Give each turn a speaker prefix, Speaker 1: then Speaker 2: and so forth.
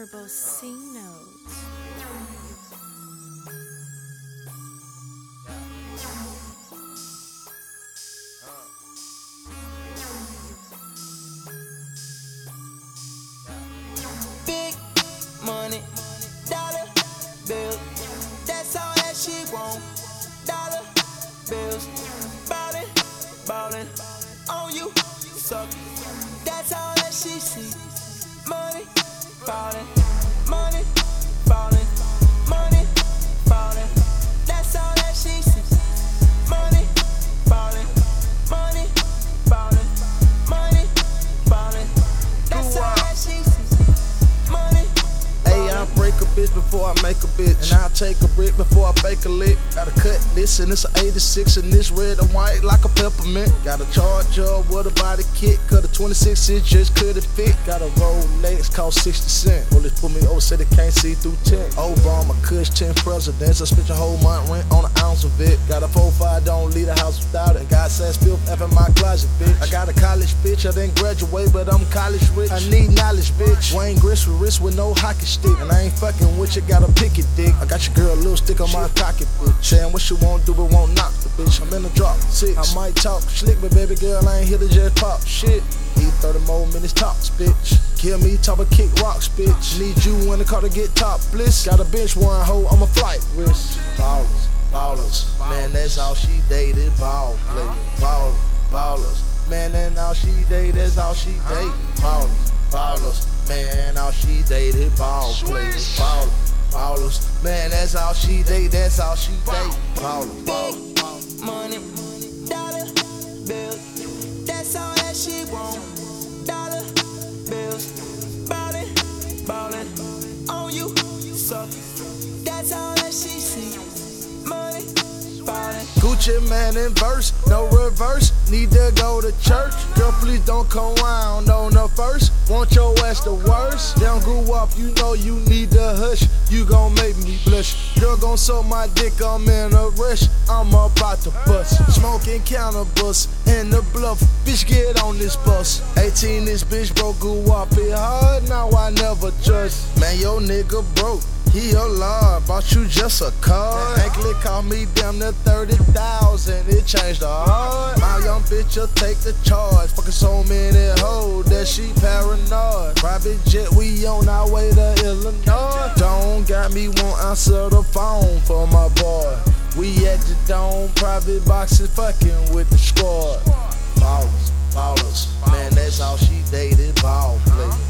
Speaker 1: Turbo C notes.
Speaker 2: Big money, dollar bills. That's all that she want. Dollar bills. Ballin', ballin' on you, suck. That's all that she see. Money, ballin', money, ballin', money, ballin'. That's all that she see. Money, ballin', money, ballin', money, ballin'. That's all that she see. Money.
Speaker 3: Hey, I break a bitch before I make a bitch. And I'll take a brick before I bake a lick. Gotta cut this and it's an 86 and this red and white like a peppermint. Gotta charge up with a body kit, cause the 26 inches couldn't fit. Got a Rolex, cost 60 cents. Police put me over, said they can't see through 10. Obama, Kush, 10 presidents. I spent your whole month rent on an ounce of it. Got a 4-5, don't leave the house without it. God says filth F in my closet, bitch. I got a college bitch, I didn't graduate, but I'm college rich. I need knowledge, bitch. Wayne Grist with wrist with no hockey stick. And I ain't fucking with you, gotta pick it, dick. I got your girl a little stick on my pocket, bitch. Saying what she won't do, but won't knock the bitch. I'm in the drop, 6. I might talk slick, but baby girl, I ain't here to just pop shit. Need 30 more minutes tops, bitch. Kill me, top of kick rocks, bitch. Need you in the car to get topless. Got a bench one hoe, I'm a flight risk. Ballers, ballers, man, that's all she dated. Ball player, ballers, ballers, man, that's all she dated. That's all she dated. Ballers, ballers, man, all she dated. Ball players, ballers, ballers, man, that's all she dated. That's all she dated. Ballers, ballers.
Speaker 2: Money, dollar bills. That's all that she want. Dollar bills. Ballin', ballin' on you, suck. That's all that she see. Money, ballin'.
Speaker 3: Gucci man in verse, no reverse. Need to go to church. Girl, please don't come round on the first. Want your ass the worst. Down grew up, you know you need to hush. You gon' make me blush. Girl gon' suck my dick, I'm in a rush. I'm about to bust. Smoking cannabis in the bluff. Bitch, get on this bus. 18, this bitch broke, grew up it hard. Now I never trust. Man, your nigga broke. He a lot, bought you just a card. Anklet called me damn near 30,000. It changed the heart. My young bitch will take the charge. Fucking so many hoes that she paranoid. Private jet, we on our way to Illinois. Don't got me won't answer the phone for my boy. We at the dome, private boxes, fucking with the squad. Ballers, ballers, man, that's all she dated. Ball players.